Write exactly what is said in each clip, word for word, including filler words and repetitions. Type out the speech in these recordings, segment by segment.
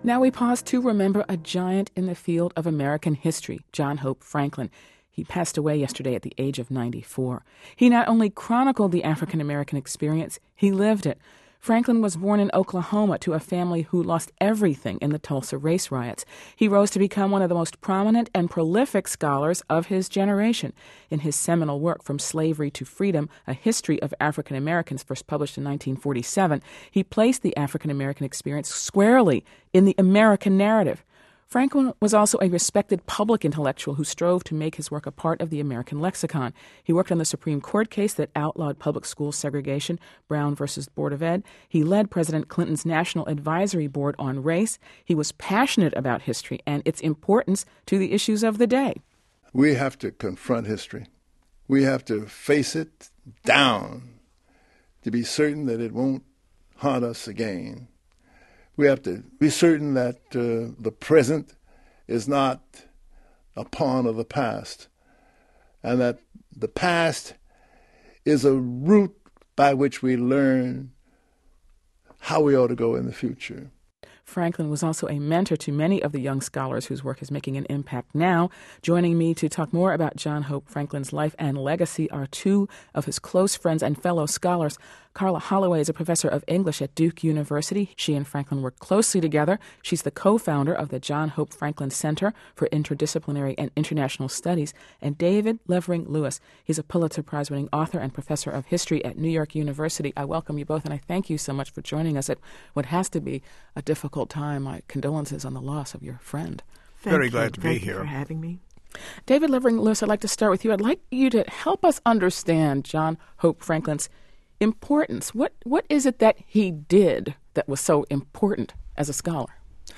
Now we pause to remember a giant in the field of American history, John Hope Franklin. He passed away yesterday at the age of ninety-four. He not only chronicled the African-American experience, he lived it. Franklin was born in Oklahoma to a family who lost everything in the Tulsa race riots. He rose to become one of the most prominent and prolific scholars of his generation. In his seminal work, From Slavery to Freedom, A History of African Americans, first published in nineteen forty-seven, he placed the African-American experience squarely in the American narrative. Franklin was also a respected public intellectual who strove to make his work a part of the American lexicon. He worked on the Supreme Court case that outlawed public school segregation, Brown versus Board of Ed. He led President Clinton's National Advisory Board on Race. He was passionate about history and its importance to the issues of the day. We have to confront history. We have to face it down to be certain that it won't haunt us again. We have to be certain that uh, the present is not a pawn of the past, and that the past is a route by which we learn how we ought to go in the future. Franklin was also a mentor to many of the young scholars whose work is making an impact now. Joining me to talk more about John Hope Franklin's life and legacy are two of his close friends and fellow scholars. Carla Holloway is a professor of English at Duke University. She and Franklin worked closely together. She's the co-founder of the John Hope Franklin Center for Interdisciplinary and International Studies. And David Levering Lewis, he's a Pulitzer Prize-winning author and professor of history at New York University. I welcome you both, and I thank you so much for joining us at what has to be a difficult time. My condolences on the loss of your friend. Thank Very you. glad to Thank be here. Thank you for having me. David Levering Lewis, I'd like to start with you. I'd like you to help us understand John Hope Franklin's importance. What what is it that he did that was so important as a scholar?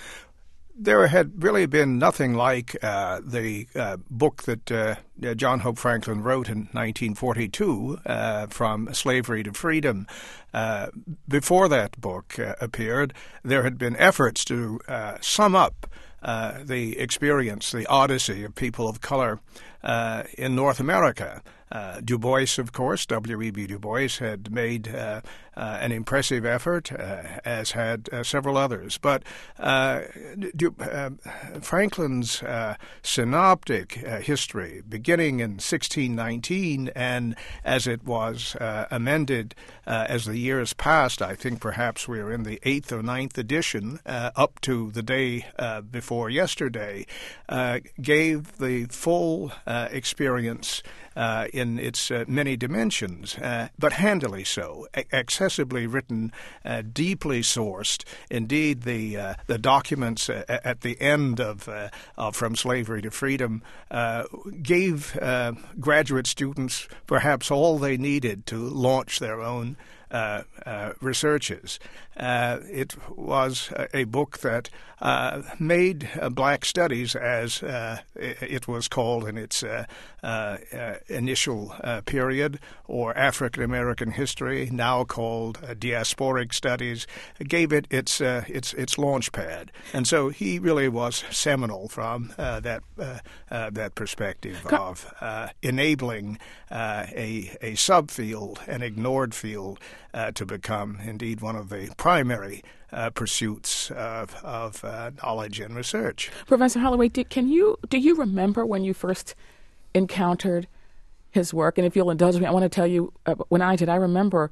There had really been nothing like uh, the uh, book that uh, John Hope Franklin wrote in nineteen forty-two, uh, From Slavery to Freedom. Uh, before that book uh, appeared, there had been efforts to uh, sum up uh, the experience, the odyssey of people of color uh, in North America. Uh, Du Bois, of course, W E B Du Bois, had made uh, uh, an impressive effort, uh, as had uh, several others. But uh, Du, uh, Franklin's uh, synoptic uh, history, beginning in sixteen nineteen, and as it was uh, amended uh, as the years passed, I think perhaps we are in the eighth or ninth edition, uh, up to the day uh, before yesterday, uh, gave the full uh, experience Uh, in its uh, many dimensions, uh, but handily so, a- accessibly written, uh, deeply sourced. Indeed, the uh, the documents uh, at the end of, uh, of From Slavery to Freedom uh, gave uh, graduate students perhaps all they needed to launch their own Uh, uh, researches. Uh, it was a, a book that uh, made uh, black studies, as uh, it, it was called in its uh, uh, uh, initial uh, period, or African American history, now called uh, diasporic studies, gave it its uh, its its launch pad. And so he really was seminal from uh, that uh, uh, that perspective of uh, enabling uh, a a subfield, an ignored field, Uh, to become, indeed, one of the primary uh, pursuits of, of uh, knowledge and research. Professor Holloway, do, can you do you remember when you first encountered his work? And if you'll indulge me, I want to tell you, uh, when I did, I remember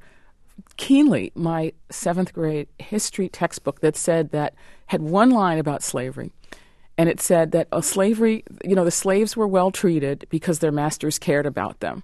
keenly my seventh grade history textbook that said that, had one line about slavery, and it said that uh, slavery, you know, the slaves were well treated because their masters cared about them.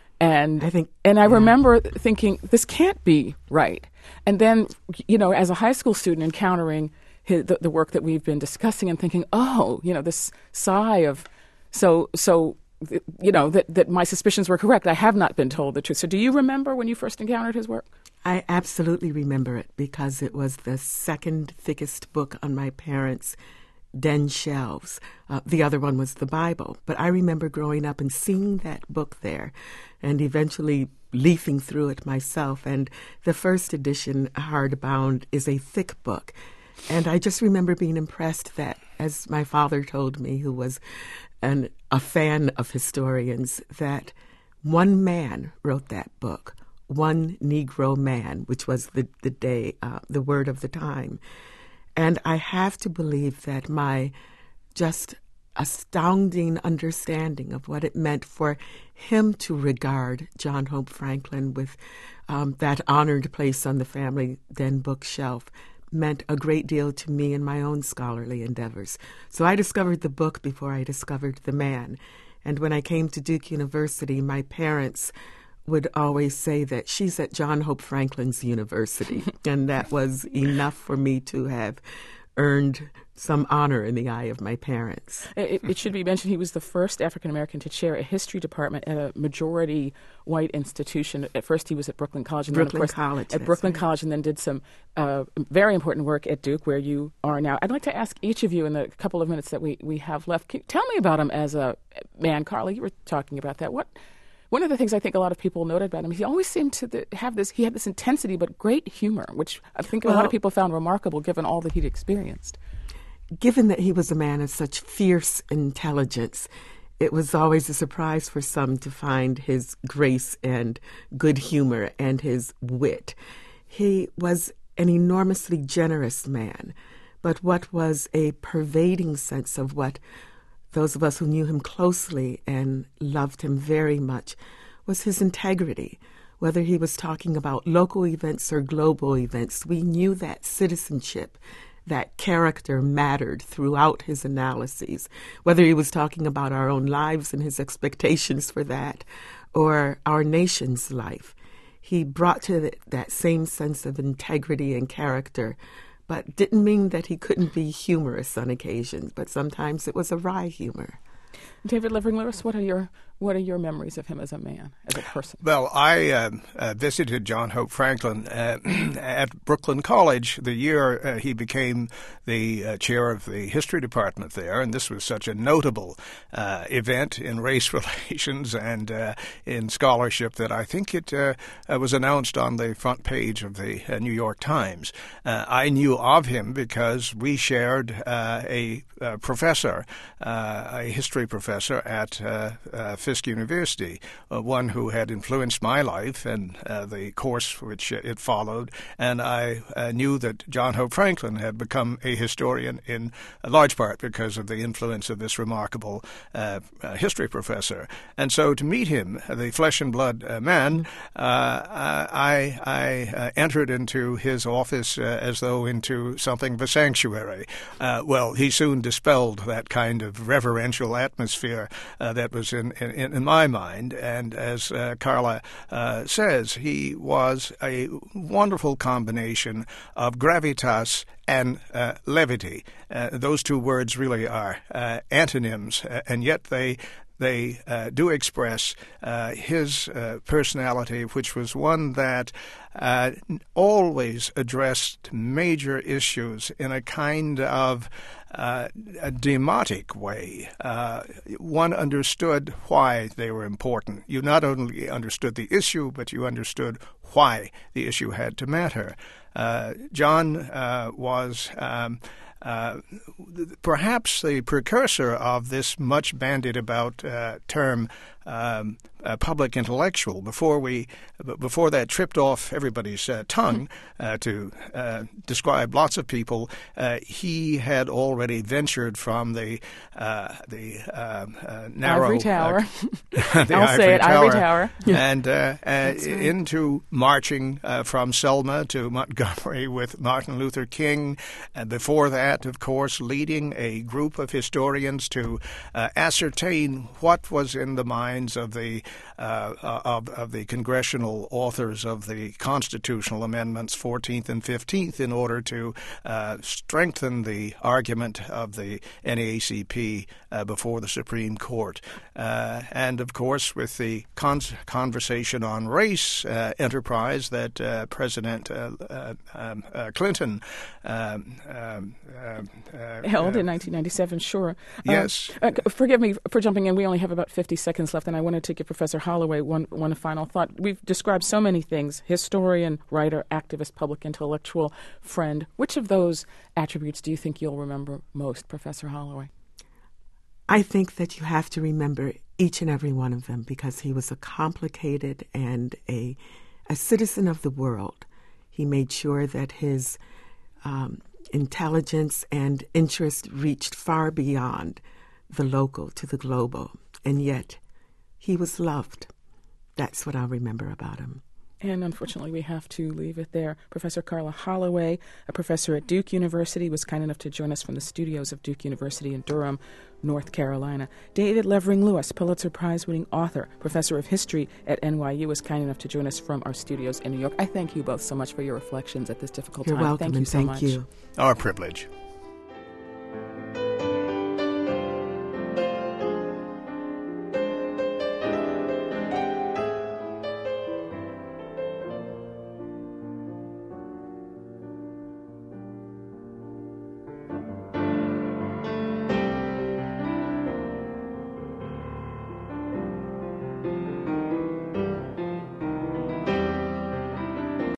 And I think, and I yeah. remember thinking, this can't be right. And then, you know, as a high school student encountering his, the, the work that we've been discussing and thinking, oh, you know, this sigh of, so, so, you know, that, that my suspicions were correct. I have not been told the truth. So do you remember when you first encountered his work? I absolutely remember it because it was the second thickest book on my parents' den shelves. Uh, the other one was the Bible. But I remember growing up and seeing that book there and eventually leafing through it myself. And the first edition, hardbound, is a thick book. And I just remember being impressed that, as my father told me, who was an, a fan of historians, that one man wrote that book, one Negro man, which was the, the day, uh, the word of the time. And I have to believe that my just astounding understanding of what it meant for him to regard John Hope Franklin with um, that honored place on the family den bookshelf meant a great deal to me in my own scholarly endeavors. So I discovered the book before I discovered the man. And when I came to Duke University, my parents would always say that she's at John Hope Franklin's University. And that was enough for me to have earned some honor in the eye of my parents. It, it should be mentioned he was the first African-American to chair a history department at a majority white institution. At first he was at Brooklyn College. And Brooklyn then, of course, College. At Brooklyn right. College, and then did some uh, very important work at Duke, where you are now. I'd like to ask each of you in the couple of minutes that we, we have left, can you tell me about him as a man. Carla, you were talking about that. What One of the things I think a lot of people noted about him, he always seemed to the, have this, he had this intensity but great humor, which I think well, a lot of people found remarkable given all that he'd experienced. Given that he was a man of such fierce intelligence, it was always a surprise for some to find his grace and good humor and his wit. He was an enormously generous man, but what was a pervading sense of what those of us who knew him closely and loved him very much was his integrity. Whether he was talking about local events or global events, we knew that citizenship, that character mattered throughout his analyses, whether he was talking about our own lives and his expectations for that, or our nation's life. He brought to the, that same sense of integrity and character, but didn't mean that he couldn't be humorous on occasions, but sometimes it was a wry humor. David Levering Lewis, what are your what are your memories of him as a man, as a person? Well, I uh, uh, visited John Hope Franklin uh, at Brooklyn College the year uh, he became the uh, chair of the history department there, and this was such a notable uh, event in race relations and uh, in scholarship that I think it uh, was announced on the front page of the uh, New York Times. Uh, I knew of him because we shared uh, a, a professor, uh, a history professor at uh, uh, Fisk University, uh, one who had influenced my life and uh, the course which it followed, and I uh, knew that John Hope Franklin had become a historian in a large part because of the influence of this remarkable uh, uh, history professor. And so to meet him, the flesh and blood uh, man, uh, I, I uh, entered into his office uh, as though into something of a sanctuary. Uh, well, he soon dispelled that kind of reverential atmosphere uh, that was in, in In, in my mind, and as uh, Carla uh, says, he was a wonderful combination of gravitas and uh, levity. Uh, those two words really are uh, antonyms, uh, and yet they they uh, do express uh, his uh, personality, which was one that uh, always addressed major issues in a kind of Uh, a demotic way. Uh, one understood why they were important. You not only understood the issue, but you understood why the issue had to matter. Uh, John uh, was um, uh, perhaps the precursor of this much bandied about uh, term um, uh, public intellectual. Before we, before that tripped off everybody's uh, tongue uh, to uh, describe lots of people, uh, he had already ventured from the uh, the uh, uh, narrow ivory tower. Uh, the I'll ivory say it, tower, ivory tower, and uh, uh, right. into marching uh, from Selma to Montgomery with Martin Luther King, and before that, of course, leading a group of historians to uh, ascertain what was in the minds of the uh, of, of the congressional authors of the constitutional amendments fourteenth and fifteenth in order to uh, strengthen the argument of the N double A C P uh, before the Supreme Court. Uh, and, of course, with the con- conversation on race uh, enterprise that uh, President uh, uh, um, uh, Clinton um, um, uh, held uh, in nineteen ninety-seven, sure. Yes. Uh, uh, forgive me for jumping in. We only have about fifty seconds left, and I wanted to give Professor Holloway one, one final thought. We've described so many things: historian, writer, activist, public intellectual, friend. Which of those attributes do you think you'll remember most, Professor Holloway? I think that you have to remember each and every one of them because he was a complicated and a, a citizen of the world. He made sure that his um, intelligence and interest reached far beyond the local to the global, and yet he was loved. That's what I'll remember about him. And unfortunately, we have to leave it there. Professor Carla Holloway, a professor at Duke University, was kind enough to join us from the studios of Duke University in Durham, North Carolina. David Levering Lewis, Pulitzer Prize-winning author, professor of history at N Y U, was kind enough to join us from our studios in New York. I thank you both so much for your reflections at this difficult You're time. welcome, Thank you and so thank much. you. Our privilege.